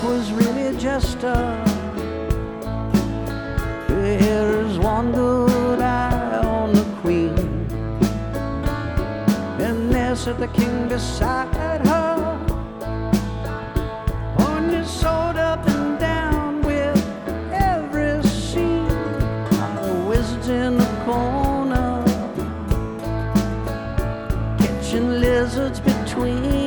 was really just there's one good eye on the queen, and there sat the king beside her, on your sword up and down with every scene. The wizards in the corner, catching lizards between.